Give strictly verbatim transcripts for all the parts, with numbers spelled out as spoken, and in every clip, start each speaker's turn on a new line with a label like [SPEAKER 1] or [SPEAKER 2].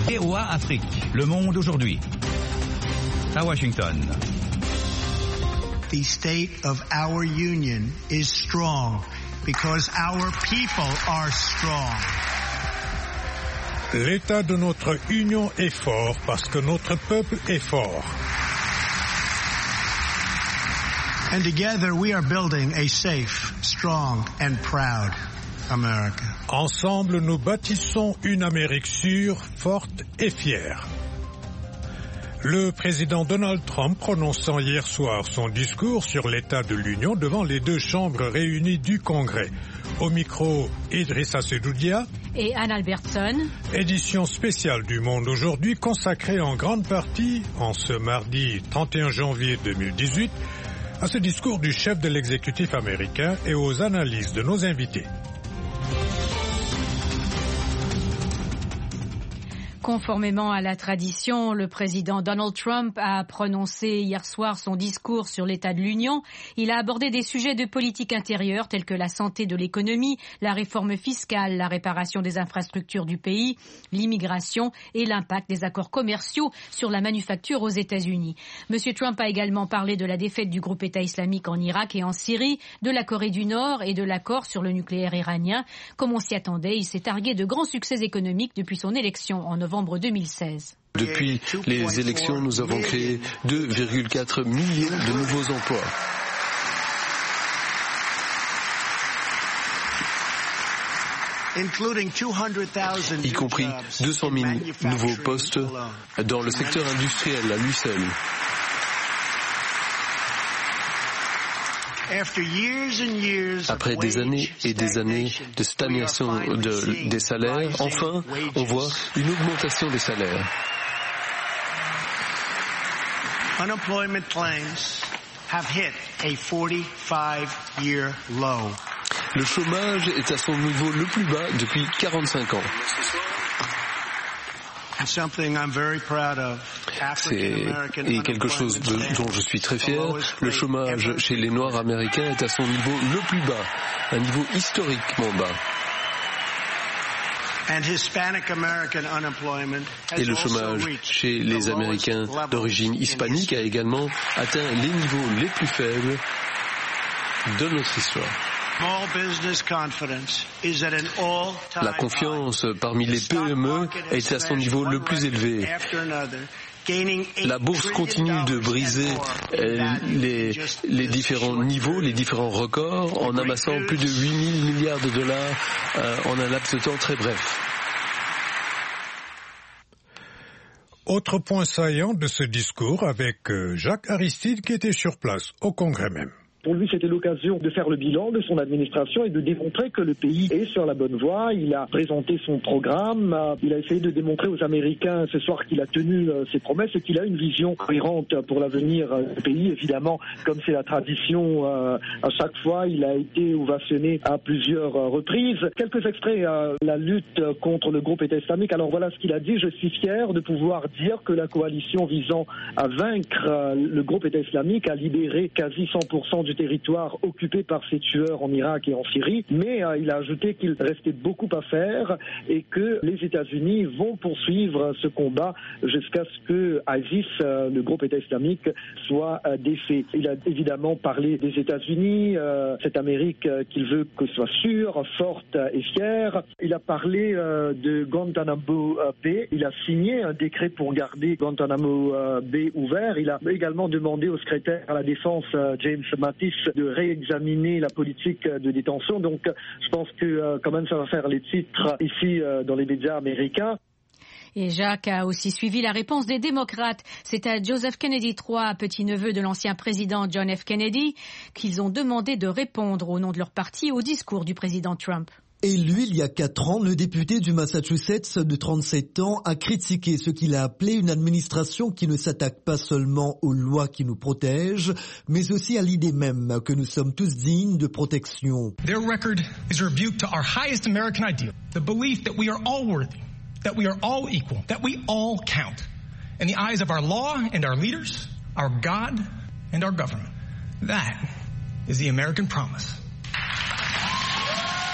[SPEAKER 1] V O A Afrique, Le Monde aujourd'hui. À Washington.
[SPEAKER 2] The state of our union is strong because our people are strong.
[SPEAKER 3] L'état de notre union est fort parce que notre peuple est fort.
[SPEAKER 2] And together we are building a safe, strong and proud America.
[SPEAKER 3] Ensemble, nous bâtissons une Amérique sûre, forte et fière. Le président Donald Trump prononçant hier soir son discours sur l'état de l'Union devant les deux chambres réunies du Congrès. Au micro, Idrissa Sedoudia
[SPEAKER 4] et Anne Albertson.
[SPEAKER 3] Édition spéciale du Monde aujourd'hui consacrée en grande partie, en ce mardi trente et un janvier deux mille dix-huit, à ce discours du chef de l'exécutif américain et aux analyses de nos invités.
[SPEAKER 4] Conformément à la tradition, le président Donald Trump a prononcé hier soir son discours sur l'état de l'Union. Il a abordé des sujets de politique intérieure tels que la santé de l'économie, la réforme fiscale, la réparation des infrastructures du pays, l'immigration et l'impact des accords commerciaux sur la manufacture aux États-Unis. Monsieur Trump a également parlé de la défaite du groupe État islamique en Irak et en Syrie, de la Corée du Nord et de l'accord sur le nucléaire iranien. Comme on s'y attendait, il s'est targué de grands succès économiques depuis son élection en novembre deux mille seize.
[SPEAKER 5] Depuis les élections, nous avons créé deux virgule quatre millions de nouveaux emplois. Y compris deux cent mille nouveaux postes dans le secteur industriel à lui seul. Après des années et des années de stagnation de, des salaires, enfin, on voit une augmentation des salaires. Le chômage est à son niveau le plus bas depuis quarante-cinq ans. C'est et quelque chose de, dont je suis très fier. Le chômage chez les Noirs américains est à son niveau le plus bas, un niveau historiquement bas. Et le chômage chez les Américains d'origine hispanique a également atteint les niveaux les plus faibles de notre histoire. La confiance parmi les P M E est à son niveau le plus élevé. La bourse continue de briser les, les différents niveaux, les différents records, en amassant plus de huit mille milliards de dollars euh, en un laps de temps très bref.
[SPEAKER 3] Autre point saillant de ce discours avec Jacques Aristide qui était sur place au Congrès même.
[SPEAKER 6] Pour lui, c'était l'occasion de faire le bilan de son administration et de démontrer que le pays est sur la bonne voie. Il a présenté son programme. Il a essayé de démontrer aux Américains ce soir qu'il a tenu ses promesses et qu'il a une vision cohérente pour l'avenir du pays. Évidemment, comme c'est la tradition, à chaque fois, il a été ovationné à plusieurs reprises. Quelques extraits, la lutte contre le groupe État islamique. Alors voilà ce qu'il a dit. Je suis fier de pouvoir dire que la coalition visant à vaincre le groupe État islamique a libéré quasi cent pour cent du territoire occupé par ces tueurs en Irak et en Syrie, mais euh, il a ajouté qu'il restait beaucoup à faire et que les États-Unis vont poursuivre ce combat jusqu'à ce que ISIS, euh, le groupe État islamique, soit euh, défait. Il a évidemment parlé des États-Unis, euh, cette Amérique euh, qu'il veut que ce soit sûre, forte et fière. Il a parlé euh, de Guantanamo Bay. Il a signé un décret pour garder Guantanamo euh, Bay ouvert. Il a également demandé au secrétaire à la Défense, euh, James Mattis, de réexaminer la politique de détention. Donc, je pense que euh, quand même ça va faire les titres ici euh, dans les médias américains.
[SPEAKER 4] Et Jacques a aussi suivi la réponse des démocrates. C'est à Joseph Kennedy trois, petit-neveu de l'ancien président John F. Kennedy, qu'ils ont demandé de répondre au nom de leur parti au discours du président Trump.
[SPEAKER 7] Élu il y a quatre ans, le député du Massachusetts de trente-sept ans a critiqué ce qu'il a appelé une administration qui ne s'attaque pas seulement aux lois qui nous protègent, mais aussi à l'idée même que nous sommes tous dignes de protection.
[SPEAKER 8] Their record is a rebuke to our highest American ideal, the belief that we are all worthy, that we are all equal, that we all count, in the eyes of our law and our leaders, our God and our government. That is the American promise.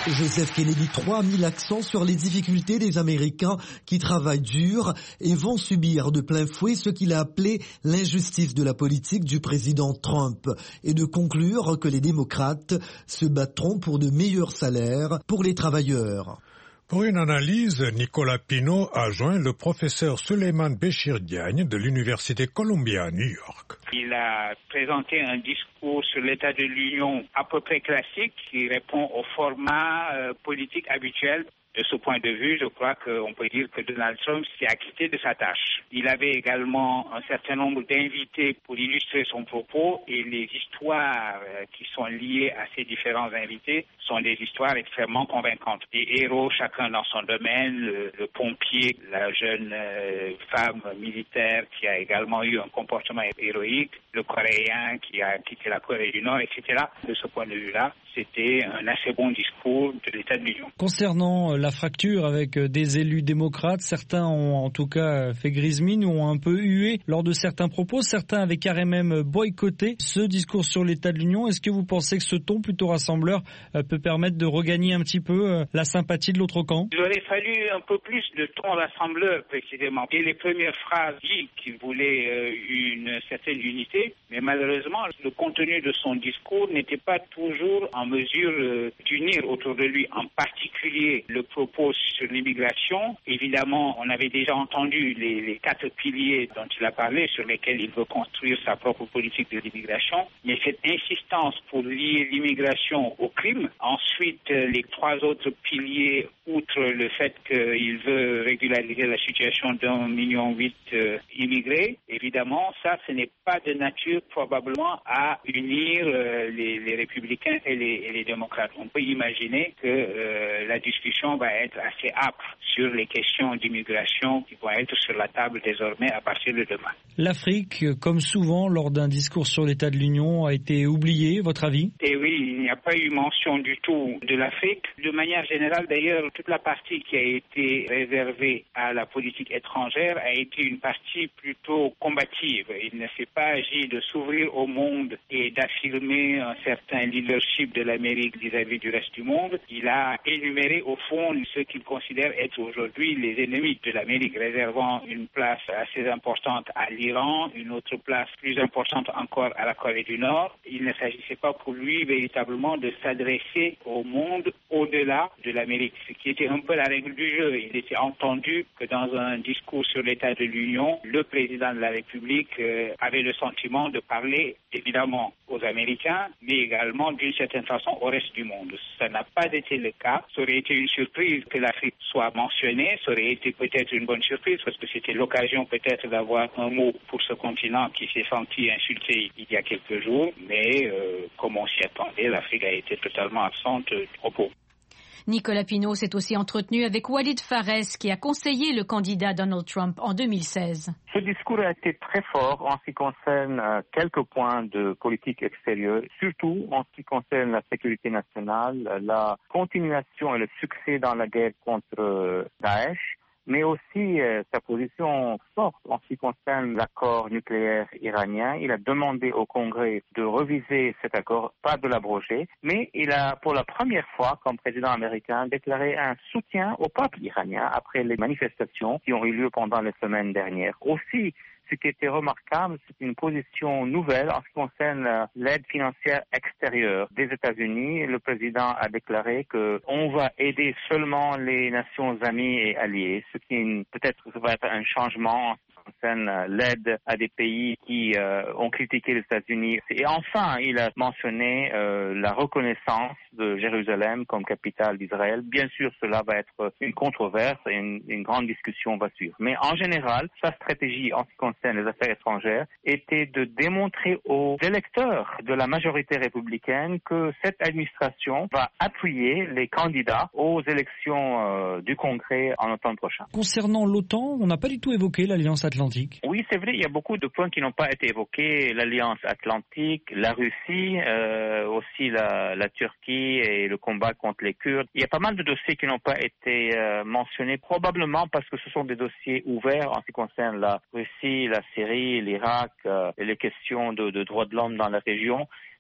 [SPEAKER 7] Joseph Kennedy trois a mis l'accent sur les difficultés des Américains qui travaillent dur et vont subir de plein fouet ce qu'il a appelé l'injustice de la politique du président Trump et de conclure que les démocrates se battront pour de meilleurs salaires pour les travailleurs.
[SPEAKER 3] Pour une analyse, Nicolas Pinault a joint le professeur Souleymane Béchir Diagne de l'Université Columbia à New York.
[SPEAKER 9] Il a présenté un discours sur l'état de l'Union à peu près classique qui répond au format euh, politique habituel. De ce point de vue, je crois qu'on peut dire que Donald Trump s'est acquitté de sa tâche. Il avait également un certain nombre d'invités pour illustrer son propos et les histoires qui sont liées à ces différents invités sont des histoires extrêmement convaincantes. Des héros, chacun dans son domaine, le, le pompier, la jeune euh, femme militaire qui a également eu un comportement héroïque, le Coréen qui a quitté la Corée du Nord, et cetera. De ce point de vue-là, c'était un assez bon discours de l'état de l'Union.
[SPEAKER 10] Concernant la fracture avec des élus démocrates, certains ont en tout cas fait grise mine ou ont un peu hué lors de certains propos. Certains avaient carrément même boycotté ce discours sur l'état de l'Union. Est-ce que vous pensez que ce ton plutôt rassembleur peut permettre de regagner un petit peu la sympathie de l'autre camp?
[SPEAKER 9] Il aurait fallu un peu plus de ton rassembleur précisément. Et les premières phrases disent qu'il voulait une certaine unité, mais malheureusement le contenu de son discours n'était pas toujours en mesure d'unir autour de lui, en particulier le propos sur l'immigration. Évidemment, on avait déjà entendu les, les quatre piliers dont il a parlé, sur lesquels il veut construire sa propre politique de l'immigration. Mais cette insistance pour lier l'immigration au crime, ensuite les trois autres piliers, outre le fait qu'il veut régulariser la situation d'un million huit euh, immigrés, évidemment, ça, ce n'est pas de nature probablement à unir euh, les, les républicains et les, et les démocrates. On peut imaginer que euh, la discussion va être assez âpre sur les questions d'immigration qui vont être sur la table désormais à partir de demain.
[SPEAKER 10] L'Afrique, comme souvent lors d'un discours sur l'état de l'Union, a été oubliée, votre avis?
[SPEAKER 9] Et oui, il n'y a pas eu mention du tout de l'Afrique. De manière générale, d'ailleurs, toute la partie qui a été réservée à la politique étrangère a été une partie plutôt combative. Il ne s'est pas agi de s'ouvrir au monde et d'affirmer un certain leadership de l'Amérique vis-à-vis du reste du monde. Il a énuméré au fond ce qu'il considère être aujourd'hui les ennemis de l'Amérique, réservant une place assez importante à l'Iran, une autre place plus importante encore à la Corée du Nord. Il ne s'agissait pas pour lui véritablement de s'adresser au monde au-delà de l'Amérique, ce qui était un peu la règle du jeu. Il était entendu que dans un discours sur l'état de l'Union, le président de la République euh, avait le sentiment de parler évidemment aux Américains, mais également d'une certaine façon au reste du monde. Ça n'a pas été le cas. Ça aurait été une surprise que l'Afrique soit mentionnée. Ça aurait été peut-être une bonne surprise parce que c'était l'occasion peut-être d'avoir un mot pour ce continent qui s'est senti insulté il y a quelques jours. Mais euh, comme on s'y attendait, l'Afrique a été totalement absente du propos.
[SPEAKER 4] Nicolas Pinault s'est aussi entretenu avec Walid Pharès, qui a conseillé le candidat Donald Trump en deux mille seize.
[SPEAKER 11] Ce discours a été très fort en ce qui concerne euh, quelques points de politique extérieure, surtout en ce qui concerne la sécurité nationale, la continuation et le succès dans la guerre contre euh, Daesh, mais aussi euh, sa position forte en ce qui concerne l'accord nucléaire iranien. Il a demandé au Congrès de reviser cet accord, pas de l'abroger, mais il a pour la première fois, comme président américain, déclaré un soutien au peuple iranien après les manifestations qui ont eu lieu pendant les semaines dernières. Aussi, ce qui était remarquable, c'est une position nouvelle en ce qui concerne l'aide financière extérieure des États-Unis. Le président a déclaré qu'on va aider seulement les nations amies et alliées, ce qui est peut-être va être un changement en ce qui concerne l'aide à des pays qui euh, ont critiqué les États-Unis. Et enfin, il a mentionné euh, la reconnaissance de Jérusalem comme capitale d'Israël. Bien sûr, cela va être une controverse et une, une grande discussion va suivre. Mais en général, sa stratégie en ce qui concerne les affaires étrangères était de démontrer aux électeurs de la majorité républicaine que cette administration va appuyer les candidats aux élections euh, du Congrès en automne prochain.
[SPEAKER 10] Concernant l'OTAN, on n'a pas du tout évoqué l'Alliance Atlantique.
[SPEAKER 11] Oui, c'est vrai, il y a beaucoup de points qui n'ont pas été évoqués. L'Alliance Atlantique, la Russie, euh, aussi la, la Turquie et le combat contre les Kurdes. Il y a pas mal de dossiers qui n'ont pas été euh, mentionnés, probablement parce que ce sont des dossiers ouverts en ce qui concerne la Russie, la Syrie, l'Irak, euh, et les questions de, de droits de l'homme dans la région.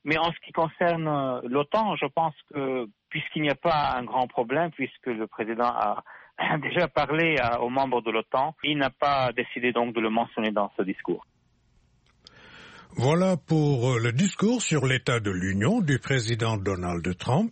[SPEAKER 11] Mais en ce qui concerne euh, l'OTAN, je pense que puisqu'il n'y a pas un grand problème, puisque le président a déjà parlé à, aux membres de l'OTAN, il n'a pas décidé donc de le mentionner dans ce discours.
[SPEAKER 3] Voilà pour le discours sur l'état de l'Union du président Donald Trump.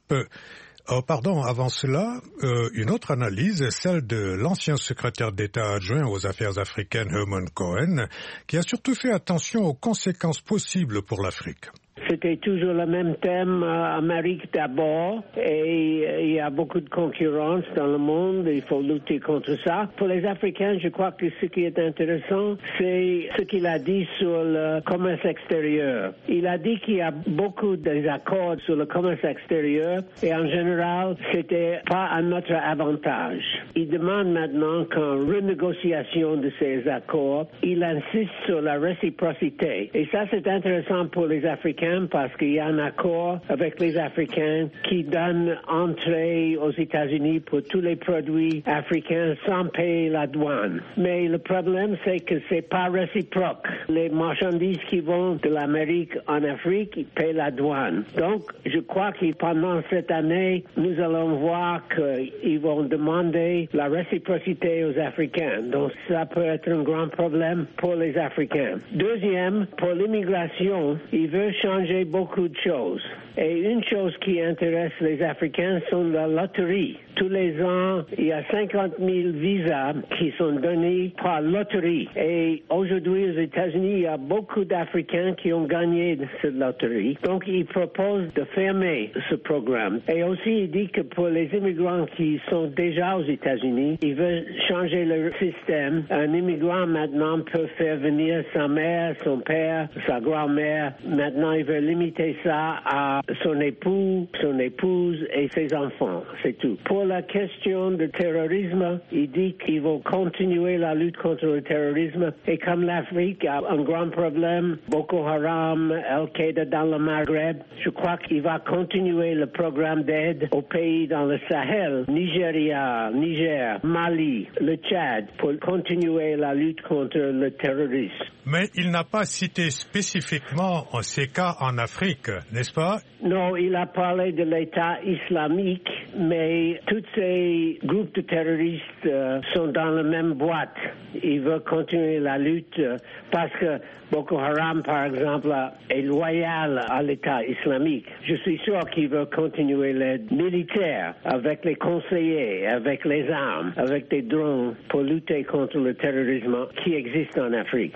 [SPEAKER 3] Oh, pardon, avant cela, euh, une autre analyse, celle de l'ancien secrétaire d'État adjoint aux affaires africaines Herman Cohen, qui a surtout fait attention aux conséquences possibles pour l'Afrique.
[SPEAKER 12] C'était toujours le même thème, euh, Amérique d'abord, et euh, il y a beaucoup de concurrence dans le monde, il faut lutter contre ça. Pour les Africains, je crois que ce qui est intéressant, c'est ce qu'il a dit sur le commerce extérieur. Il a dit qu'il y a beaucoup d'accords sur le commerce extérieur, et en général, c'était pas à notre avantage. Il demande maintenant qu'en renégociation de ces accords, il insiste sur la réciprocité. Et ça, c'est intéressant pour les Africains, parce qu'il y a un accord avec les Africains qui donne entrée aux États-Unis pour tous les produits africains sans payer la douane. Mais le problème, c'est que c'est pas réciproque. Les marchandises qui vont de l'Amérique en Afrique, ils payent la douane. Donc, je crois que pendant cette année, nous allons voir qu'ils vont demander la réciprocité aux Africains. Donc, ça peut être un grand problème pour les Africains. Deuxième, pour l'immigration, il veut changer beaucoup de choses. Et une chose qui intéresse les Africains sont la loterie. Tous les ans, il y a cinquante mille visas qui sont donnés par loterie. Et aujourd'hui, aux États-Unis, il y a beaucoup d'Africains qui ont gagné cette loterie. Donc, il propose de fermer ce programme. Et aussi, il dit que pour les immigrants qui sont déjà aux États-Unis, il veut changer le système. Un immigrant, maintenant, peut faire venir sa mère, son père, sa grand-mère. Maintenant, il veut limiter ça à son époux, son épouse et ses enfants. C'est tout. Pour la question du terrorisme, il dit qu'ils vont continuer la lutte contre le terrorisme. Et comme l'Afrique a un grand problème, Boko Haram, Al-Qaïda dans le Maghreb, je crois qu'il va continuer le programme d'aide aux pays dans le Sahel, Nigeria, Niger, Mali, le Tchad, pour continuer la lutte contre le terrorisme.
[SPEAKER 3] Mais il n'a pas cité spécifiquement ces cas en Afrique, n'est-ce pas?
[SPEAKER 12] Non, il a parlé de l'État islamique, mais tous ces groupes de terroristes euh, sont dans la même boîte. Il veut continuer la lutte euh, parce que Boko Haram, par exemple, est loyal à l'État islamique. Je suis sûr qu'il veut continuer l'aide militaire avec les conseillers, avec les armes, avec des drones pour lutter contre le terrorisme qui existe en Afrique.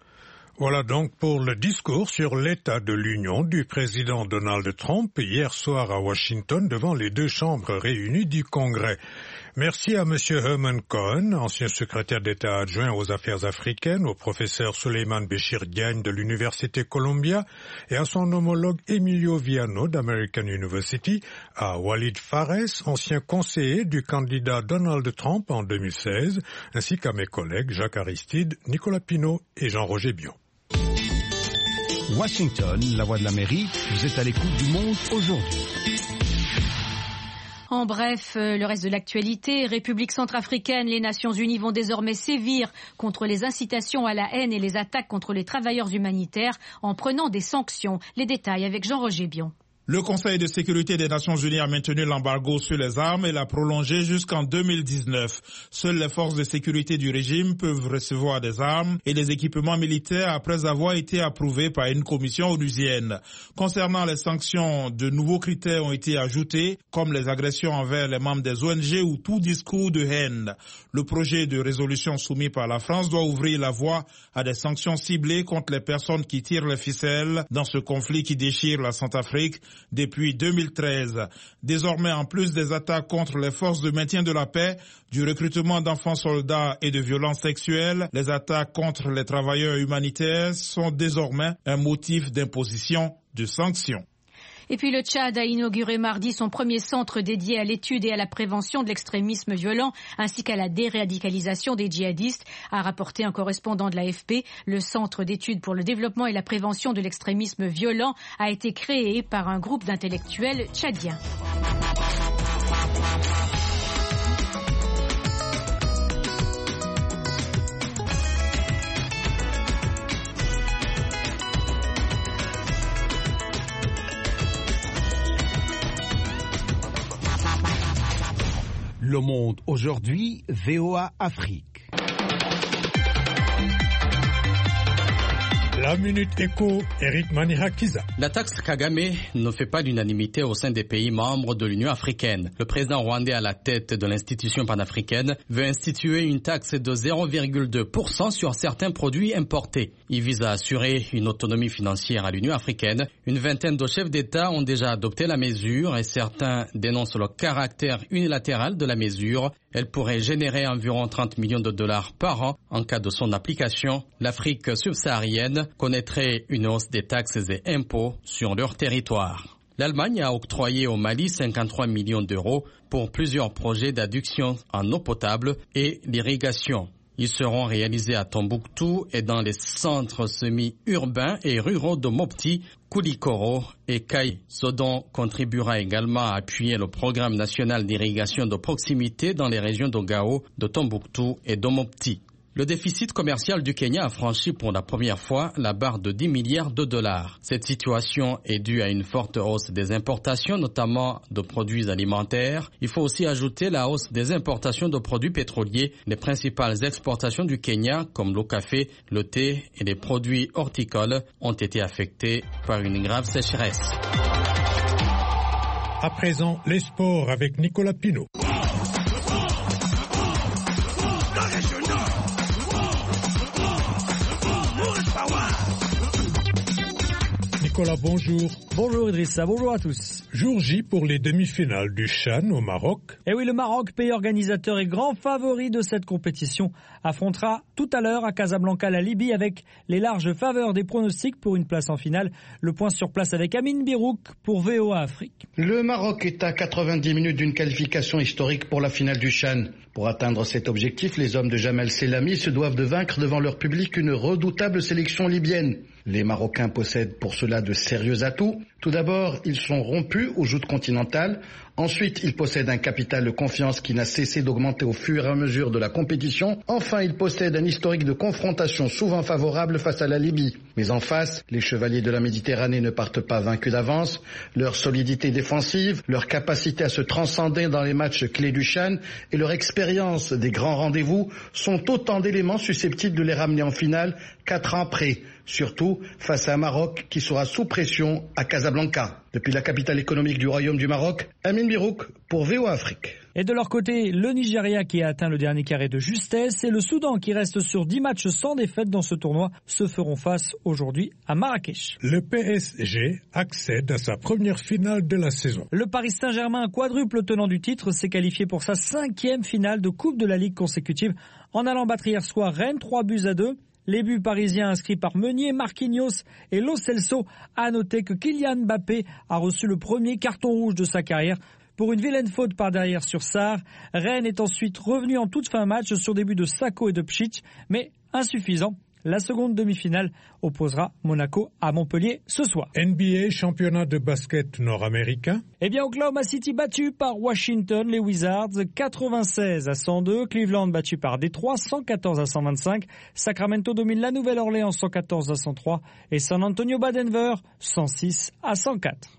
[SPEAKER 3] Voilà donc pour le discours sur l'état de l'Union du président Donald Trump hier soir à Washington devant les deux chambres réunies du Congrès. Merci à Monsieur Herman Cohen, ancien secrétaire d'État adjoint aux affaires africaines, au professeur Suleiman Béchir Diagne de l'Université Columbia et à son homologue Emilio Viano d'American University, à Walid Fares, ancien conseiller du candidat Donald Trump en deux mille seize, ainsi qu'à mes collègues Jacques Aristide, Nicolas Pinault et Jean-Roger Bion.
[SPEAKER 1] Washington, la voix de l'Amérique, vous êtes à l'écoute du monde aujourd'hui.
[SPEAKER 4] En bref, le reste de l'actualité, République centrafricaine, les Nations Unies vont désormais sévir contre les incitations à la haine et les attaques contre les travailleurs humanitaires en prenant des sanctions. Les détails avec Jean-Roger Bion.
[SPEAKER 13] Le Conseil de sécurité des Nations Unies a maintenu l'embargo sur les armes et l'a prolongé jusqu'en deux mille dix-neuf. Seules les forces de sécurité du régime peuvent recevoir des armes et des équipements militaires après avoir été approuvés par une commission onusienne. Concernant les sanctions, de nouveaux critères ont été ajoutés, comme les agressions envers les membres des O N G ou tout discours de haine. Le projet de résolution soumis par la France doit ouvrir la voie à des sanctions ciblées contre les personnes qui tirent les ficelles dans ce conflit qui déchire la Centrafrique depuis deux mille treize. Désormais, en plus des attaques contre les forces de maintien de la paix, du recrutement d'enfants soldats et de violences sexuelles, les attaques contre les travailleurs humanitaires sont désormais un motif d'imposition de sanctions.
[SPEAKER 4] Et puis le Tchad a inauguré mardi son premier centre dédié à l'étude et à la prévention de l'extrémisme violent ainsi qu'à la déradicalisation des djihadistes, a rapporté un correspondant de l'A F P. Le centre d'études pour le développement et la prévention de l'extrémisme violent a été créé par un groupe d'intellectuels tchadiens.
[SPEAKER 14] Le Monde aujourd'hui, V O A Afrique.
[SPEAKER 3] La Minute Éco, Eric Manirakiza.
[SPEAKER 15] La taxe Kagame ne fait pas l'unanimité au sein des pays membres de l'Union africaine. Le président rwandais à la tête de l'institution panafricaine veut instituer une taxe de zéro virgule deux pour cent sur certains produits importés. Il vise à assurer une autonomie financière à l'Union africaine. Une vingtaine de chefs d'État ont déjà adopté la mesure et certains dénoncent le caractère unilatéral de la mesure. Elle pourrait générer environ trente millions de dollars par an en cas de son application. L'Afrique subsaharienne connaîtrait une hausse des taxes et impôts sur leur territoire. L'Allemagne a octroyé au Mali cinquante-trois millions d'euros pour plusieurs projets d'adduction en eau potable et d'irrigation. Ils seront réalisés à Tombouctou et dans les centres semi-urbains et ruraux de Mopti, Koulikoro et Kaï. Ce don contribuera également à appuyer le programme national d'irrigation de proximité dans les régions de Gao, de Tombouctou et de Mopti. Le déficit commercial du Kenya a franchi pour la première fois la barre de dix milliards de dollars. Cette situation est due à une forte hausse des importations, notamment de produits alimentaires. Il faut aussi ajouter la hausse des importations de produits pétroliers. Les principales exportations du Kenya, comme le café, le thé et les produits horticoles, ont été affectées par une grave sécheresse.
[SPEAKER 3] À présent, les sports avec Nicolas Pinault. Nicolas, bonjour.
[SPEAKER 10] Bonjour Idrissa, bonjour à tous.
[SPEAKER 3] Jour J pour les demi-finales du CHAN au Maroc.
[SPEAKER 10] Et oui, le Maroc, pays organisateur et grand favori de cette compétition, affrontera tout à l'heure à Casablanca la Libye avec les larges faveurs des pronostics pour une place en finale. Le point sur place avec Amine Birouk pour V O A Afrique.
[SPEAKER 16] Le Maroc est à quatre-vingt-dix minutes d'une qualification historique pour la finale du CHAN. Pour atteindre cet objectif, les hommes de Jamel Selami se doivent de vaincre devant leur public une redoutable sélection libyenne. Les Marocains possèdent pour cela de sérieux atouts. Tout d'abord, ils sont rompus aux joutes continentales. Ensuite, ils possèdent un capital de confiance qui n'a cessé d'augmenter au fur et à mesure de la compétition. Enfin, ils possèdent un historique de confrontation souvent favorable face à la Libye. Mais en face, les chevaliers de la Méditerranée ne partent pas vaincus d'avance. Leur solidité défensive, leur capacité à se transcender dans les matchs clés du CHAN et leur expérience des grands rendez-vous sont autant d'éléments susceptibles de les ramener en finale quatre ans après. Surtout face à un Maroc qui sera sous pression à Casablanca. Depuis la capitale économique du Royaume du Maroc, Amine Birouk pour V O A Afrique.
[SPEAKER 10] Et de leur côté, le Nigeria qui a atteint le dernier carré de justesse et le Soudan qui reste sur dix matchs sans défaite dans ce tournoi se feront face aujourd'hui à Marrakech.
[SPEAKER 3] Le P S G accède à sa première finale de la saison.
[SPEAKER 10] Le Paris Saint-Germain, quadruple tenant du titre, s'est qualifié pour sa cinquième finale de Coupe de la Ligue consécutive en allant battre hier soir Rennes trois buts à deux. Les buts parisiens inscrits par Meunier, Marquinhos et Lo Celso. À noter que Kylian Mbappé a reçu le premier carton rouge de sa carrière pour une vilaine faute par derrière sur Sarr. Rennes est ensuite revenu en toute fin match sur des buts de Sakho et de Pchit, mais insuffisant. La seconde demi-finale opposera Monaco à Montpellier ce soir.
[SPEAKER 3] N B A, championnat de basket nord-américain.
[SPEAKER 10] Eh bien, Oklahoma City battu par Washington, les Wizards, quatre-vingt-seize à cent deux. Cleveland battu par Détroit, cent quatorze à cent vingt-cinq. Sacramento domine la Nouvelle-Orléans, cent quatorze à cent trois. Et San Antonio bat Denver, cent six à cent quatre.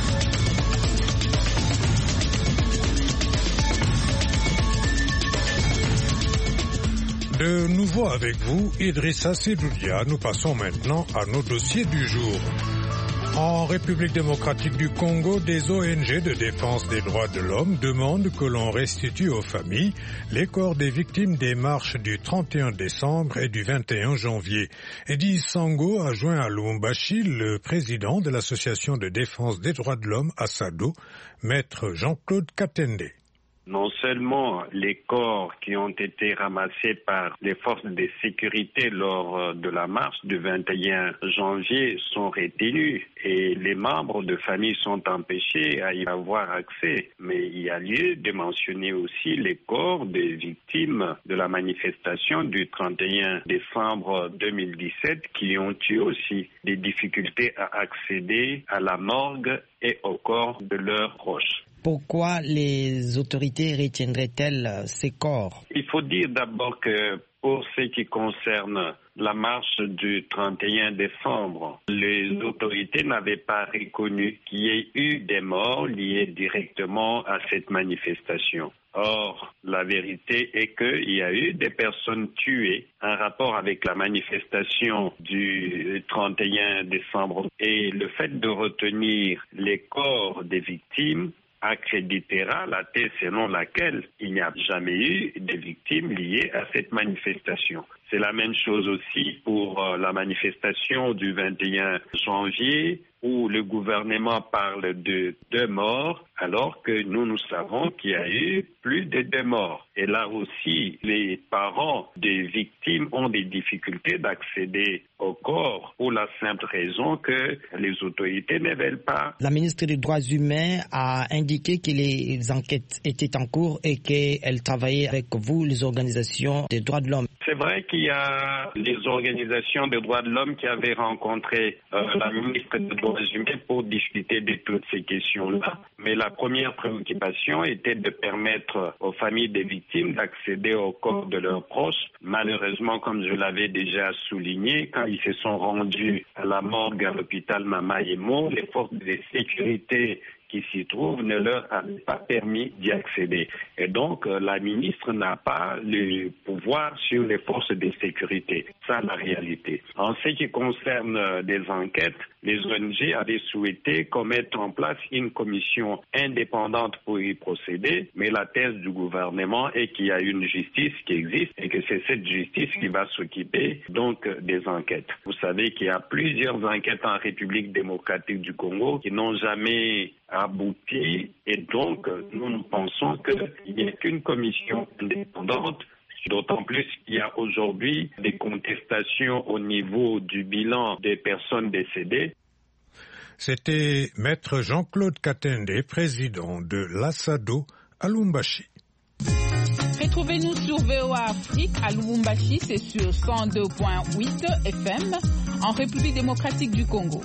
[SPEAKER 3] De nouveau avec vous, Idrissa Sedoudia. Nous passons maintenant à nos dossiers du jour. En République démocratique du Congo, des O N G de défense des droits de l'homme demandent que l'on restitue aux familles les corps des victimes des marches du trente et un décembre et du vingt et un janvier. Eddie Sango a joint à Lubumbashi le président de l'association de défense des droits de l'homme à Sado, maître Jean-Claude Katende.
[SPEAKER 17] Non seulement les corps qui ont été ramassés par les forces de sécurité lors de la marche du vingt et un janvier sont retenus et les membres de famille sont empêchés à y avoir accès. Mais il y a lieu de mentionner aussi les corps des victimes de la manifestation du trente et un décembre deux mille dix-sept qui ont eu aussi des difficultés à accéder à la morgue et au corps de leurs proches.
[SPEAKER 18] Pourquoi les autorités retiendraient-elles ces corps?
[SPEAKER 17] Il faut dire d'abord que pour ce qui concerne la marche du trente et un décembre, les autorités n'avaient pas reconnu qu'il y ait eu des morts liés directement à cette manifestation. Or, la vérité est qu'il y a eu des personnes tuées en rapport avec la manifestation du trente et un décembre. Et le fait de retenir les corps des victimes accréditera la thèse selon laquelle il n'y a jamais eu de victimes liées à cette manifestation. C'est la même chose aussi pour euh, la manifestation du vingt et un janvier où le gouvernement parle de deux morts alors que nous, nous savons qu'il y a eu plus de deux morts. Et là aussi, les parents des victimes ont des difficultés d'accéder au corps pour la simple raison que les autorités ne veulent pas.
[SPEAKER 18] La ministre des Droits humains a indiqué que les enquêtes étaient en cours et qu'elle travaillait avec vous, les organisations des droits de l'homme.
[SPEAKER 17] C'est vrai qu'il y a les organisations des droits de l'homme qui avaient rencontré euh, la ministre des Droits humains pour discuter de toutes ces questions-là. Mais la première préoccupation était de permettre aux familles des victimes d'accéder au corps de leurs proches. Malheureusement, comme je l'avais déjà souligné, quand ils se sont rendus à la morgue à l'hôpital Mama Yemo, les forces de sécurité qui s'y trouvent ne leur avaient pas permis d'y accéder. Et donc, euh, la ministre n'a pas le pouvoir sur les forces de sécurité. Ça, la réalité. En ce qui concerne euh, des enquêtes, les O N G avaient souhaité qu'on mette en place une commission indépendante pour y procéder, mais la thèse du gouvernement est qu'il y a une justice qui existe et que c'est cette justice qui va s'occuper donc des enquêtes. Vous savez qu'il y a plusieurs enquêtes en République démocratique du Congo qui n'ont jamais abouti et donc nous, nous pensons qu'il n'y a qu'une commission indépendante. D'autant plus qu'il y a aujourd'hui des contestations au niveau du bilan des personnes décédées.
[SPEAKER 3] C'était Maître Jean-Claude Katende, président de l'Assado à Lubumbashi.
[SPEAKER 19] Retrouvez-nous sur V O A Afrique à Lubumbashi, c'est sur cent deux virgule huit F M en République démocratique du Congo.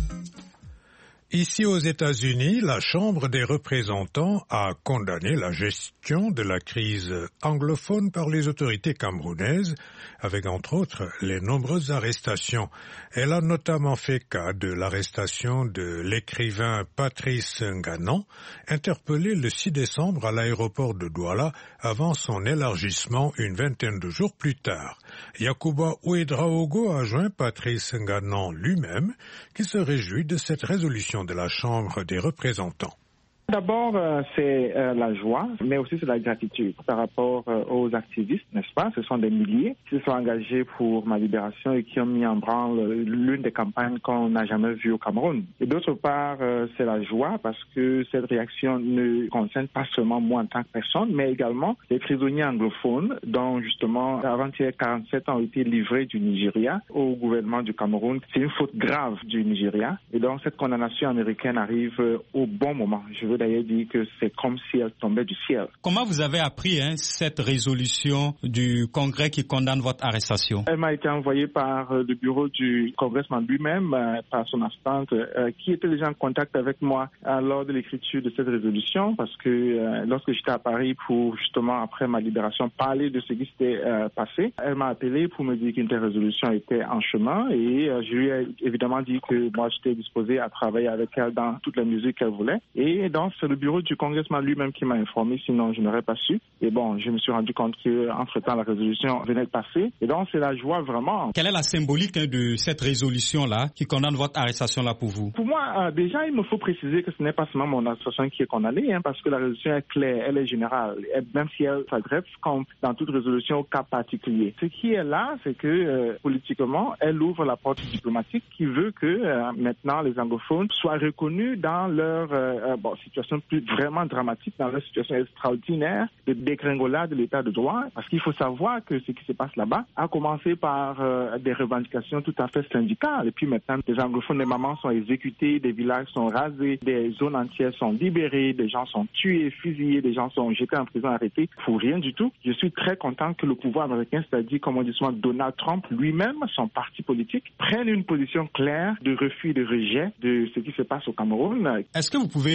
[SPEAKER 3] Ici aux États-Unis, la Chambre des représentants a condamné la gestion de la crise anglophone par les autorités camerounaises, avec entre autres les nombreuses arrestations. Elle a notamment fait cas de l'arrestation de l'écrivain Patrice Nganan, interpellé le six décembre à l'aéroport de Douala avant son élargissement une vingtaine de jours plus tard. Yacouba Ouedraogo a joint Patrice Nganan lui-même, qui se réjouit de cette résolution de la Chambre des représentants.
[SPEAKER 20] D'abord, euh, c'est euh, la joie, mais aussi c'est la gratitude par rapport euh, aux activistes, n'est-ce pas? Ce sont des milliers qui se sont engagés pour ma libération et qui ont mis en branle l'une des campagnes qu'on n'a jamais vues au Cameroun. Et d'autre part, euh, c'est la joie parce que cette réaction ne concerne pas seulement moi en tant que personne, mais également les prisonniers anglophones dont justement avant-hier quarante-sept ont été livrés du Nigeria au gouvernement du Cameroun. C'est une faute grave du Nigeria et donc cette condamnation américaine arrive euh, au bon moment. Je veux d'ailleurs dit que c'est comme si elle tombait du ciel.
[SPEAKER 21] Comment vous avez appris hein, cette résolution du Congrès qui condamne votre arrestation?
[SPEAKER 20] Elle m'a été envoyée par euh, le bureau du congressman lui-même, euh, par son assistante, euh, qui était déjà en contact avec moi euh, lors de l'écriture de cette résolution, parce que euh, lorsque j'étais à Paris pour justement, après ma libération, parler de ce qui s'était euh, passé, elle m'a appelé pour me dire qu'une telle résolution était en chemin et euh, je lui ai évidemment dit que moi j'étais disposé à travailler avec elle dans toutes les mesures qu'elle voulait. Et donc c'est le bureau du congressman lui-même qui m'a informé, sinon je n'aurais pas su. Et bon, je me suis rendu compte qu'entre-temps, la résolution venait de passer. Et donc, c'est la joie vraiment.
[SPEAKER 21] Quelle est la symbolique hein, de cette résolution-là qui condamne votre arrestation-là pour vous?
[SPEAKER 20] Pour moi, euh, déjà, il me faut préciser que ce n'est pas seulement mon arrestation qui est condamnée, hein, parce que la résolution est claire, elle est générale, et même si elle s'adresse, comme dans toute résolution, au cas particulier. Ce qui est là, c'est que euh, politiquement, elle ouvre la porte diplomatique qui veut que euh, maintenant les anglophones soient reconnus dans leur euh, bon, situation plus vraiment dramatique, dans leur situation extraordinaire de dégringolade de l'état de droit, parce qu'il faut savoir que ce qui se passe là-bas a commencé par euh, des revendications tout à fait syndicales, et puis maintenant les anglophones, les mamans sont exécutés, des villages sont rasés, des zones entières sont libérées, des gens sont tués, fusillés, des gens sont jetés en prison, arrêtés, pour rien du tout. Je suis très content que le pouvoir américain, c'est-à-dire, comme on dit souvent, Donald Trump lui-même, son parti politique, prenne une position claire de refus, de rejet de ce qui se passe au Cameroun.
[SPEAKER 21] Est-ce que vous pouvez révéler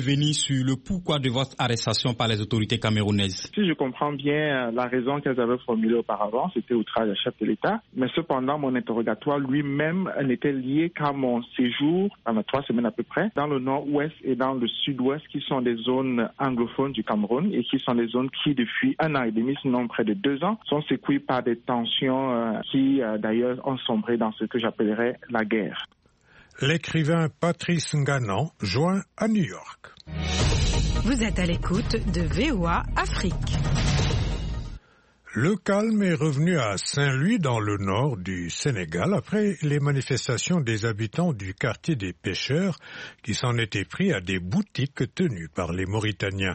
[SPEAKER 21] revenir sur le pourquoi de votre arrestation par les autorités camerounaises.
[SPEAKER 20] Si je comprends bien, la raison qu'elles avaient formulée auparavant, c'était outrage à chef de l'État. Mais cependant, mon interrogatoire lui-même n'était lié qu'à mon séjour, pendant trois semaines à peu près, dans le nord-ouest et dans le sud-ouest, qui sont des zones anglophones du Cameroun et qui sont des zones qui, depuis un an et demi, sinon près de deux ans, sont secouées par des tensions euh, qui, euh, d'ailleurs, ont sombré dans ce que j'appellerais la guerre.
[SPEAKER 3] L'écrivain Patrice Nganan joint à New York.
[SPEAKER 2] Vous êtes à l'écoute de V O A Afrique.
[SPEAKER 3] Le calme est revenu à Saint-Louis dans le nord du Sénégal après les manifestations des habitants du quartier des pêcheurs qui s'en étaient pris à des boutiques tenues par les Mauritaniens.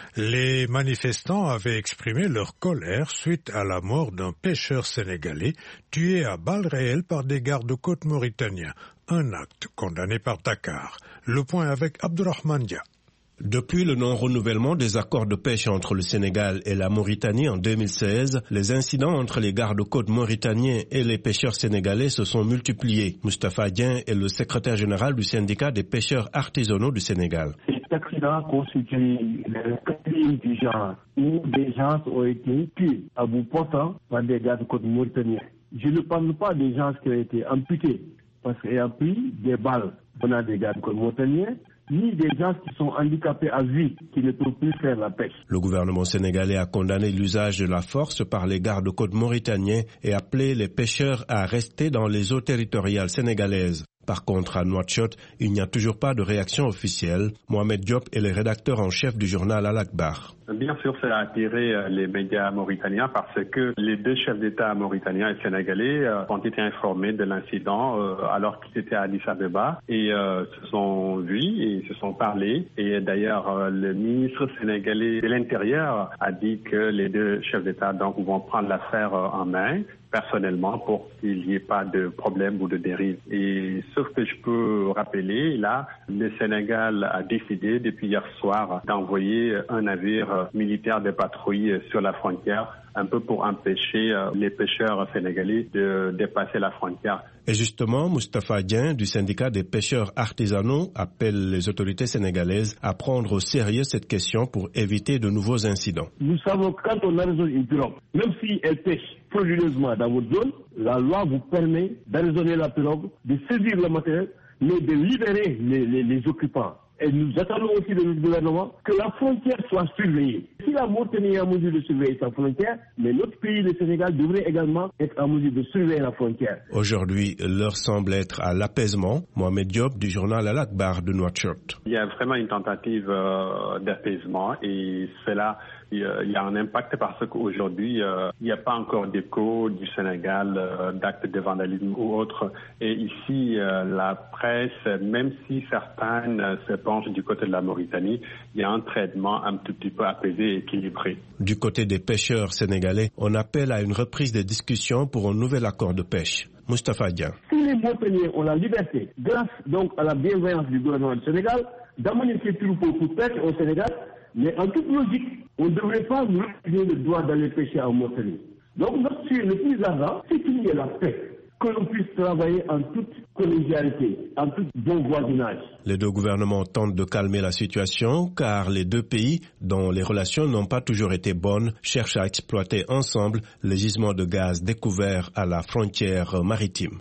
[SPEAKER 3] Les manifestants avaient exprimé leur colère suite à la mort d'un pêcheur sénégalais tué à balles réelles par des gardes-côtes mauritaniens. Un acte condamné par Dakar. Le point avec Abdourahmane Dia.
[SPEAKER 22] Depuis le non-renouvellement des accords de pêche entre le Sénégal et la Mauritanie en deux mille seize, les incidents entre les gardes-côtes mauritaniens et les pêcheurs sénégalais se sont multipliés. Moustapha Dieng est le secrétaire général du syndicat des pêcheurs artisanaux du Sénégal.
[SPEAKER 23] Cet accident constitue le quatrième du genre où des gens ont été tués à bout portant par des gardes-côtes mauritaniens. Je ne parle pas des gens qui ont été amputés parce qu'ils ont pris des balles venant des gardes-côtes mauritaniens, ni des gens qui sont handicapés à vie, qui ne peuvent plus faire la pêche.
[SPEAKER 22] Le gouvernement sénégalais a condamné l'usage de la force par les gardes-côtes mauritaniens et appelé les pêcheurs à rester dans les eaux territoriales sénégalaises. Par contre, à Nouakchott, il n'y a toujours pas de réaction officielle. Mohamed Diop est le rédacteur en chef du journal Al-Akbar.
[SPEAKER 17] Bien sûr, ça a attiré les médias mauritaniens parce que les deux chefs d'État mauritaniens et sénégalais ont été informés de l'incident alors qu'ils étaient à Addis Abeba et euh, se sont vus et se sont parlé. Et d'ailleurs, le ministre sénégalais de l'Intérieur a dit que les deux chefs d'État donc vont prendre l'affaire en main personnellement pour qu'il n'y ait pas de problème ou de dérive. Et sauf que je peux rappeler, là, le Sénégal a décidé depuis hier soir d'envoyer un navire militaire de patrouille sur la frontière, un peu pour empêcher les pêcheurs sénégalais de dépasser la frontière.
[SPEAKER 22] Et justement, Moustapha Dieng du syndicat des pêcheurs artisanaux appelle les autorités sénégalaises à prendre au sérieux cette question pour éviter de nouveaux incidents.
[SPEAKER 23] Nous savons que quand on arraisonne une pirogue, même si elle pêche frauduleusement dans votre zone, la loi vous permet d'arraisonner la pirogue, de saisir le matériel, mais de libérer les, les, les occupants. Et nous attendons aussi de notre gouvernement que la frontière soit surveillée. Si la Mauritanie est en mesure de surveiller sa frontière, mais notre pays, le Sénégal, devrait également être en mesure de surveiller la frontière.
[SPEAKER 22] Aujourd'hui, l'heure semble être à l'apaisement. Mohamed Diop du journal Al-Akbar de Nouakchott.
[SPEAKER 17] Il y a vraiment une tentative euh, d'apaisement et cela, il y a un impact parce qu'aujourd'hui, euh, il n'y a pas encore d'écho du Sénégal, euh, d'actes de vandalisme ou autres. Et ici, euh, la presse, même si certaines euh, se penchent du côté de la Mauritanie, il y a un traitement un tout petit peu apaisé et équilibré.
[SPEAKER 22] Du côté des pêcheurs sénégalais, on appelle à une reprise des discussions pour un nouvel accord de pêche. Moustapha Dieng.
[SPEAKER 23] Si les Mauritaniens ont la liberté, grâce donc à la bienveillance du gouvernement du Sénégal, d'amener ces troupeaux pour pêcher au Sénégal, mais en toute logique, on ne devrait pas nous refuser le droit d'aller pêcher en Mauritanie. Donc notre sujet le plus ardent, c'est qu'il y ait la paix, que l'on puisse travailler en toute collégialité, en tout bon voisinage.
[SPEAKER 22] Les deux gouvernements tentent de calmer la situation car les deux pays, dont les relations n'ont pas toujours été bonnes, cherchent à exploiter ensemble les gisements de gaz découverts à la frontière maritime.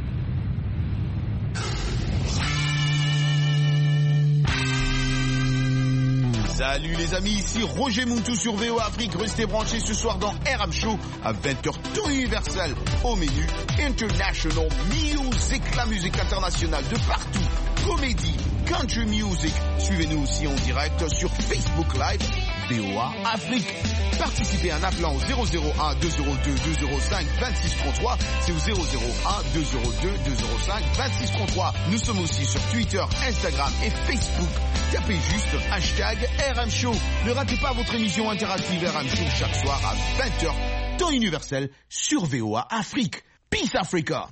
[SPEAKER 24] Salut les amis, ici Roger Muntou sur V O A Afrique. Restez branchés ce soir dans R M Show à vingt heures temps universel. Au menu International Music, la musique internationale de partout. Comédie, country music. Suivez-nous aussi en direct sur Facebook Live V O A Afrique. Participez en appelant au zéro zéro un deux zéro deux deux zéro cinq deux six trois trois. C'est au zéro zéro un deux zéro deux deux zéro cinq deux six trois trois. Nous sommes aussi sur Twitter, Instagram et Facebook. Tapez juste hashtag R M Show. Ne ratez pas votre émission interactive R M Show chaque soir à vingt heures, temps universel sur V O A Afrique. Peace Africa!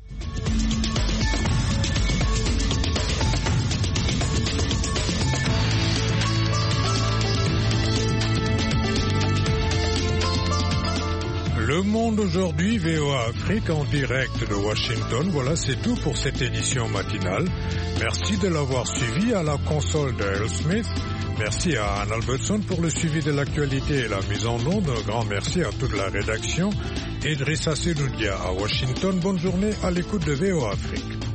[SPEAKER 3] Le Monde aujourd'hui, V O A Afrique en direct de Washington. Voilà, c'est tout pour cette édition matinale. Merci de l'avoir suivi à la console de Earl Smith. Merci à Anne Albertson pour le suivi de l'actualité et la mise en onde. Un grand merci à toute la rédaction. Idrissa Sedoudia à Washington. Bonne journée à l'écoute de V O A Afrique.